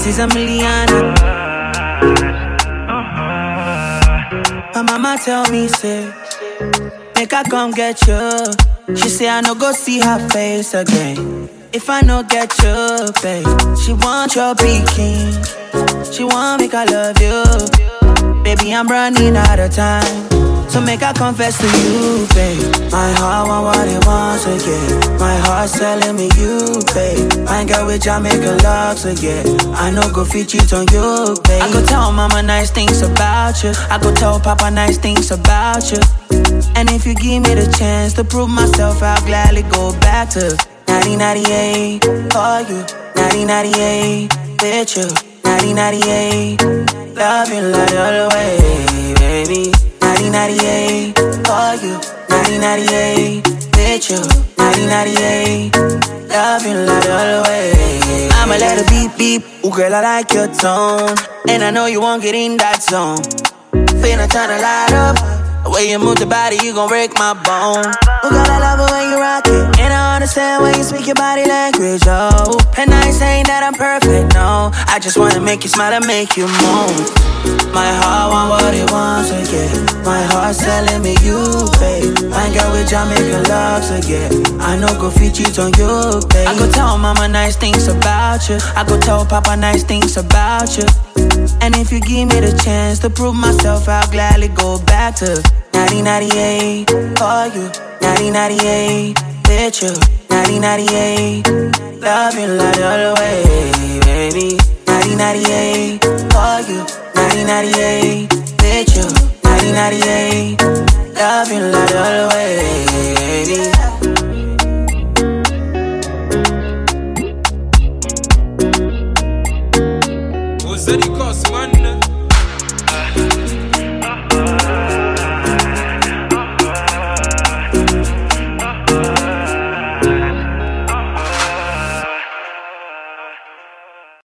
is a million. My mama tell me, say, make her come get you. She say I no go see her face again if I no get you, babe. She want your king. She want make I love you. Baby, I'm running out of time, so make I confess to you, babe. My heart want what it wants again. My heart's telling me you, babe. I ain't got with Jamaica locks again. I know go fit cheat on you, babe. I go tell mama nice things about you. I go tell papa nice things about you. And if you give me the chance to prove myself, I'll gladly go back to 1998 for you, 1998 with you, 1998 love you like all the way, baby. 1998 for you, 1998 with you, 1998 love you like all the way. I'ma let it beep beep. Ooh, girl, I like your tone, and I know you won't get in that zone. Finna turn the light up. The way you move the body, you gon' break my bone. Ooh, girl, I love it when you rock it, and I understand when you speak your body language, oh. And I ain't saying that I'm perfect, no. I just wanna make you smile and make you moan. My heart want what it wants again. My heart's telling me you, babe. I ain't got with Jamaica locks again. I know go fit cheat on you, babe. I go tell mama nice things about you. I go tell papa nice things about you. And if you give me the chance to prove myself, I'll gladly go back to 1998 for you, 1998 with you, 1998 love you like all the way, baby. 1998 for you, 1998 with you, 1998 love you like all the way, baby. Zeddy Cosman.